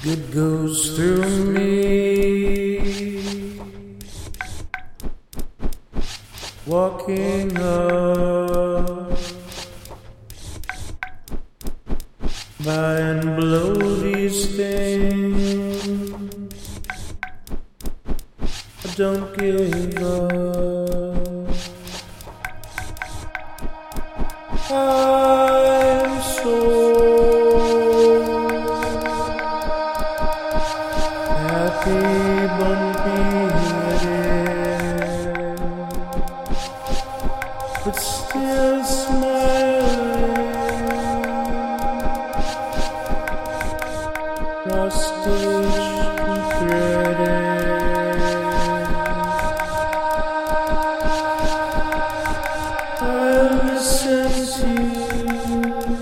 Good goes through me, walking up by and below these things. I don't give up. I'm so happy, bumpy headed, but still smiling, cross-stitched and threaded. I'll listen to you,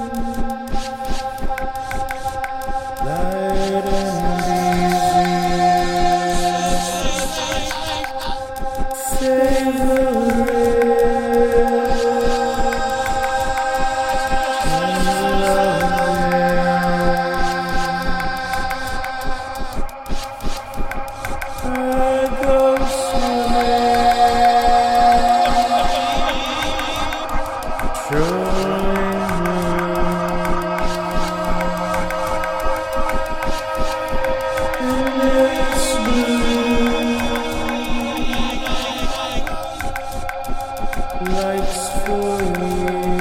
light and lights for you.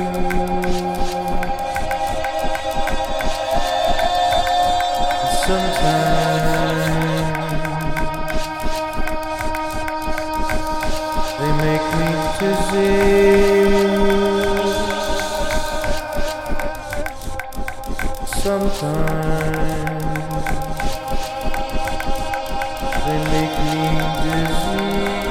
Sometimes they make me dizzy. Sometimes they make me dizzy.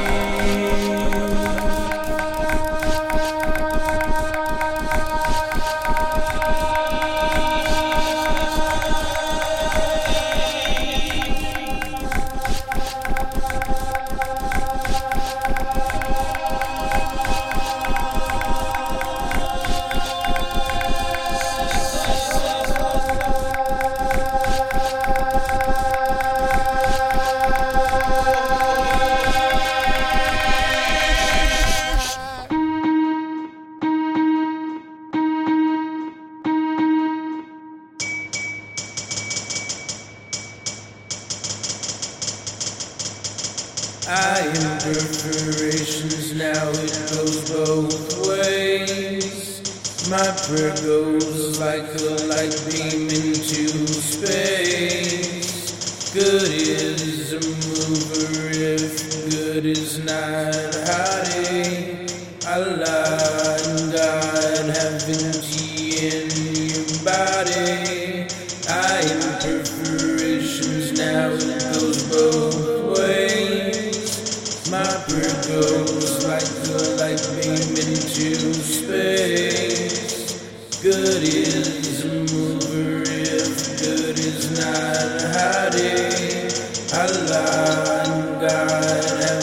I am perforations, now it goes both ways. My prayer goes like a light beam into space. Good is a mover if good is not hiding. Allah and God have energy in your body. I am perforations, now it goes both ways. My prayer goes like a light beam into space. Good is a mover if good is not hiding. Allah and God